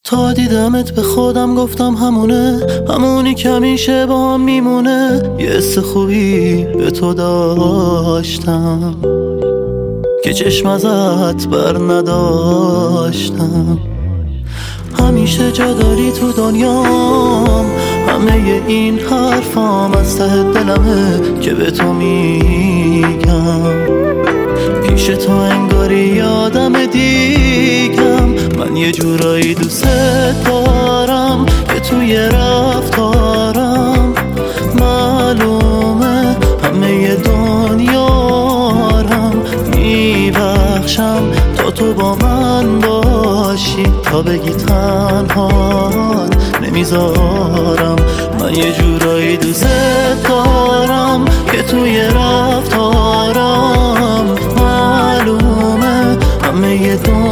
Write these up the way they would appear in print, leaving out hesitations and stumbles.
تا دیدمت به خودم گفتم همونی که همیشه با هم میمونه. یه حس خوبی به تو داشتم که چشم ازت بر نداشتم. همیشه جا داری تو دنیام، همه این حرفام از ته دلمه که به تو میگم. پیش تو انگاری یادم دیگم، من یه جورایی دوست دارم که توی رفتارم معلومه همه دنیارم میبخشم تا تو با من باشی. تا بگی تنهات نمیذارم، من یه جورایی دوست دارم که توی رفتارم معلومه همه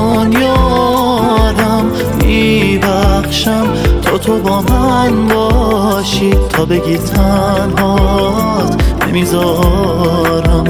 دنیارم میبخشم تا تو با من باشی. تا بگی تنهات نمیذارم.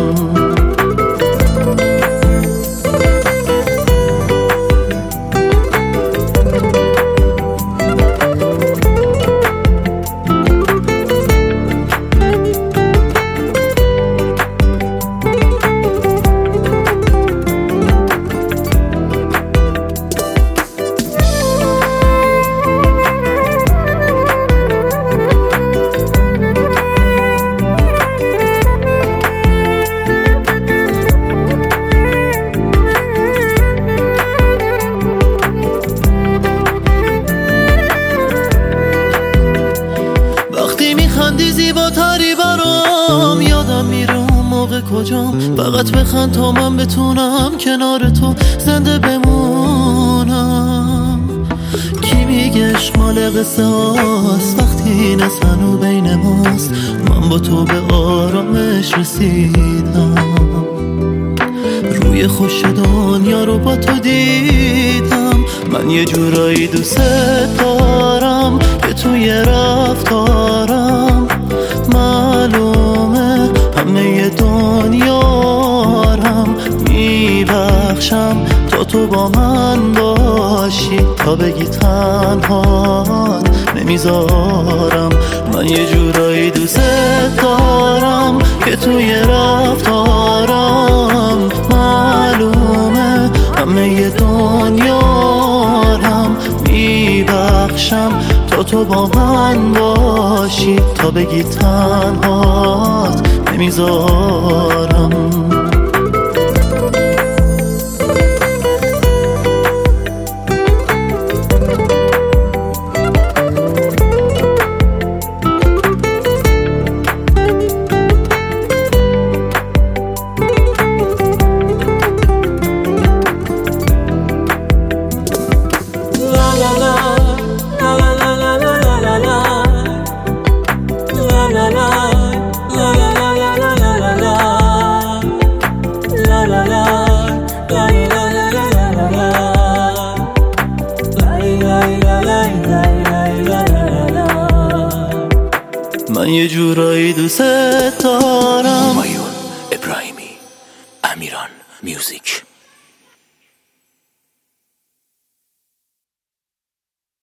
خندی زیباتری برام، یادم میره اون موقع کجام. فقط بخند تا من بتونم کنار تو زنده بمونم. کی میگه عشق مال قصه هاست وقتی نسنو بین ماست. من با تو به آرامش رسیدم، روی خوش دنیا رو با تو دیدم. من یه جورایی دوست دارم که توی رفتارم معلومه همه دنیارم میبخشم تا تو با من باشی. تا بگی تنهات نمیذارم، من یه جورایی دوست دارم که توی رفتارم معلومه همه دنیارم میبخشم تا تو با من باشی. تا بگی تنهات نمیذارم. من یه جورایی دوست دارم. همایون ابراهیمی، امیران میوزیک.